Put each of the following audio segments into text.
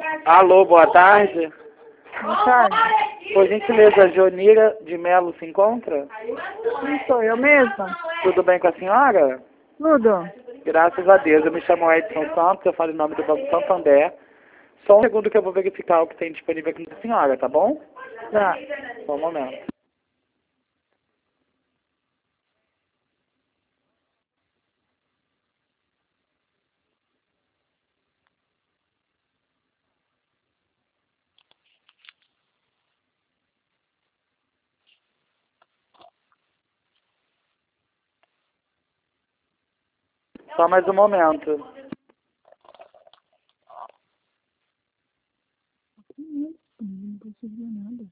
Alô, boa tarde. Boa tarde. Por gentileza, a Jonira de Melo se encontra? Sim, sou eu mesma. Tudo bem com a senhora? Tudo. Graças a Deus. Eu me chamo Edson Santos, eu falo em nome do Banco Santander. Só um segundo que eu vou verificar o que tem disponível aqui para senhora, tá bom? Tá. Só um momento. Só mais um momento. Não consigo ver nada.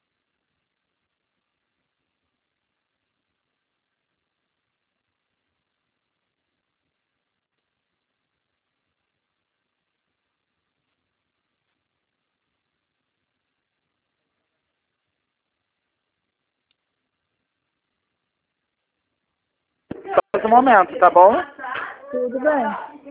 Só mais um momento, tá bom? Tudo bem.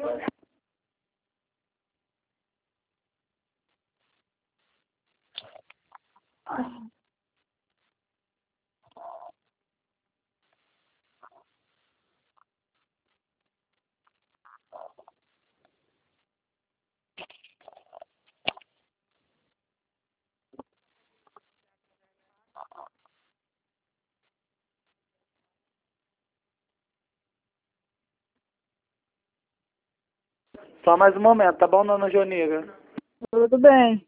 Só mais um momento, tá bom, dona Jonira? Tudo bem.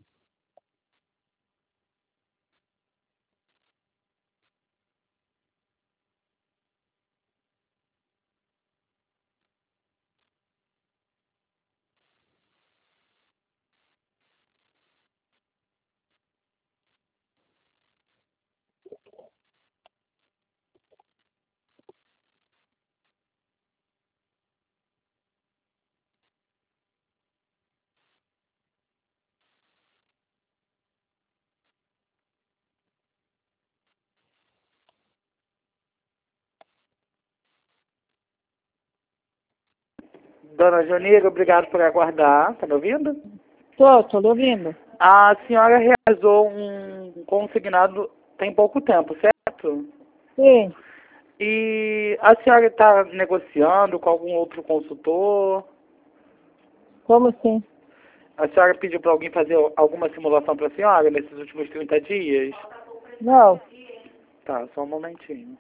Dona Jonira, obrigado por aguardar. Tá me ouvindo? Tô lhe ouvindo. A senhora realizou um consignado tem pouco tempo, certo? Sim. E a senhora está negociando com algum outro consultor? Como assim? A senhora pediu para alguém fazer alguma simulação para a senhora nesses últimos 30 dias? Não. Tá, só um momentinho.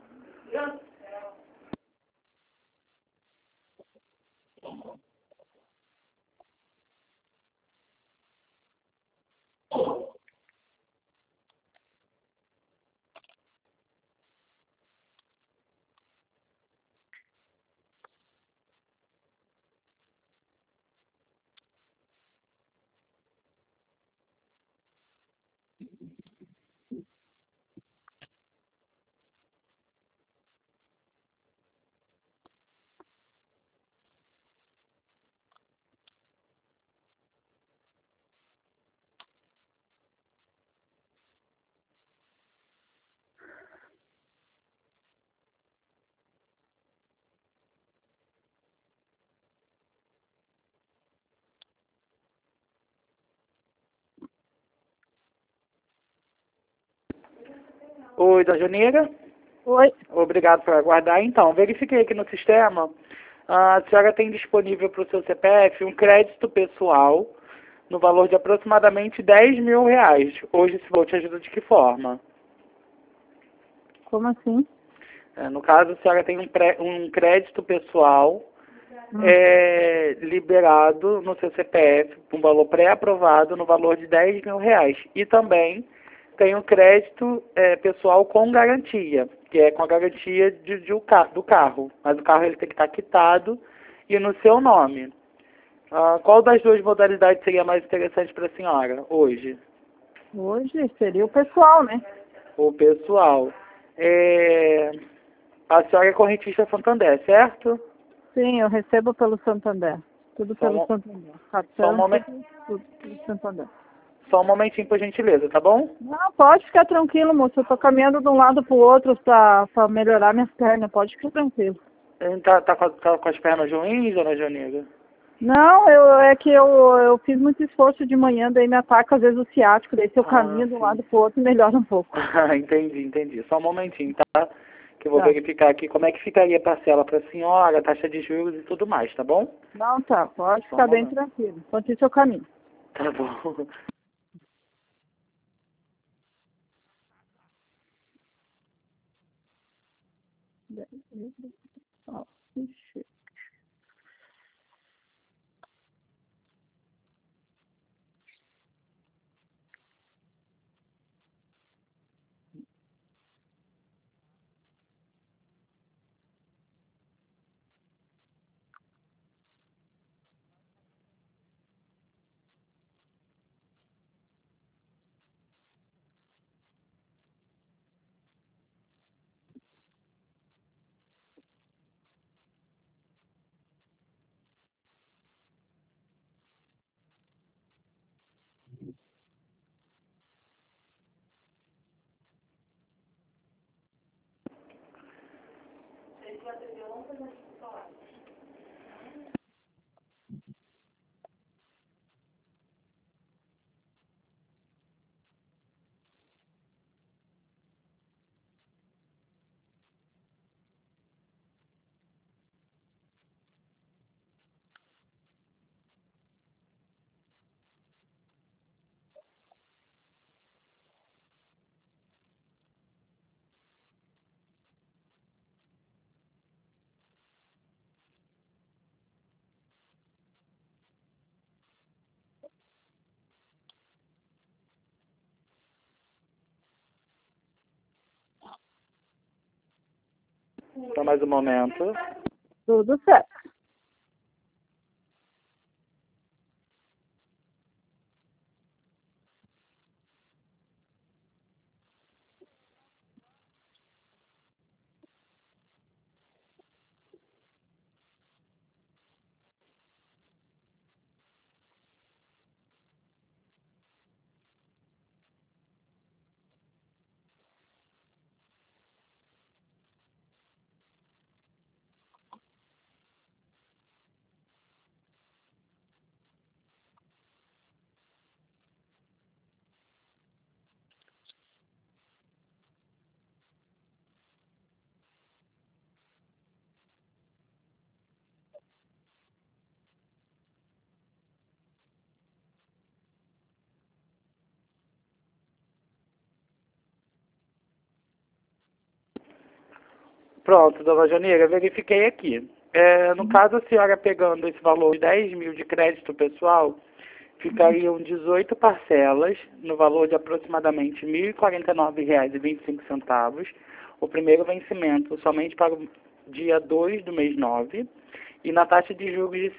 Oi, Dona Jonira? Oi. Obrigado por aguardar. Então, verifiquei aqui no sistema. A senhora tem disponível para o seu CPF um crédito pessoal no valor de aproximadamente R$ 10.000. Hoje esse valor te ajuda de que forma? Como assim? No caso, a senhora tem um crédito pessoal liberado no seu CPF, um valor pré-aprovado no valor de R$ 10.000. E também tem um crédito pessoal com garantia, que é com a garantia do carro. Mas o carro ele tem que estar quitado e no seu nome. Qual das duas modalidades seria mais interessante para a senhora hoje? Hoje seria o pessoal, né? O pessoal. A senhora é correntista Santander, certo? Sim, eu recebo pelo Santander. Tudo Só pelo um, Santander. só um Cartão, momento. tudo pelo Santander. Só um momentinho, por gentileza, tá bom? Não, pode ficar tranquilo, moço. Eu tô caminhando de um lado pro outro pra melhorar minhas pernas. Pode ficar tranquilo. Ele tá com as pernas ruins, dona Jonira? Não, é que eu fiz muito esforço de manhã, daí me ataca às vezes o ciático, daí se eu caminho de um lado pro outro melhora um pouco. Entendi. Só um momentinho, tá? Que eu vou Tá. verificar aqui como é que ficaria a parcela para a senhora, taxa de juros e tudo mais, tá bom? Não, tá, pode Só um ficar bem momento. tranquilo. Enquanto isso eu caminho. Tá bom. Ó, ixi. Só mais um momento. Tudo certo. Pronto, dona Janeira, verifiquei aqui. No caso, a senhora pegando esse valor de 10 mil de crédito pessoal, ficariam 18 parcelas, no valor de aproximadamente R$ 1.049,25. O primeiro vencimento somente para o dia 2 do mês 9 e na taxa de juros de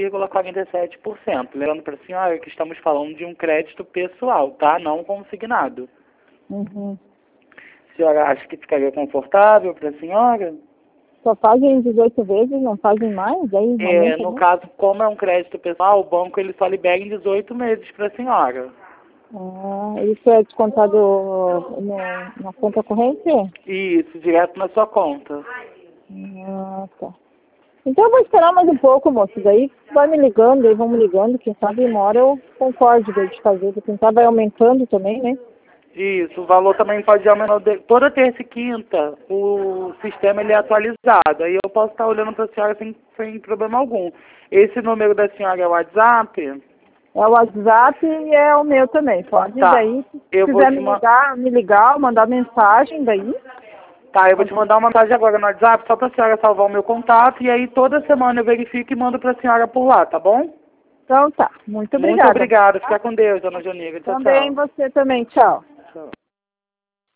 5,47%. Lembrando para a senhora que estamos falando de um crédito pessoal, tá? Não consignado. Uhum. A senhora acha que ficaria confortável para a senhora? Só fazem 18 vezes, não fazem mais? Aí, No caso, como é um crédito pessoal, o banco ele só libera em 18 meses para a senhora. Isso é descontado na conta corrente? Isso, direto na sua conta. Tá. Então eu vou esperar mais um pouco, moço. Daí vai me ligando, aí vão me ligando. Quem sabe uma hora eu concorde de fazer. Quem sabe vai aumentando também, né? Isso, o valor também pode aumentar. Toda terça e quinta, o sistema ele é atualizado. Aí eu posso estar olhando para a senhora sem problema algum. Esse número da senhora é o WhatsApp? É o WhatsApp e é o meu também. Pode Tá. daí, se Eu vou quiser te me ligar, mandar mensagem daí. Tá, eu vou te mandar uma mensagem agora no WhatsApp só para a senhora salvar o meu contato e aí toda semana eu verifico e mando para a senhora por lá, tá bom? Então tá. Muito Muito obrigada. obrigado. Fica com Deus, dona Janira. Tchau, Também tchau. você também. Tchau.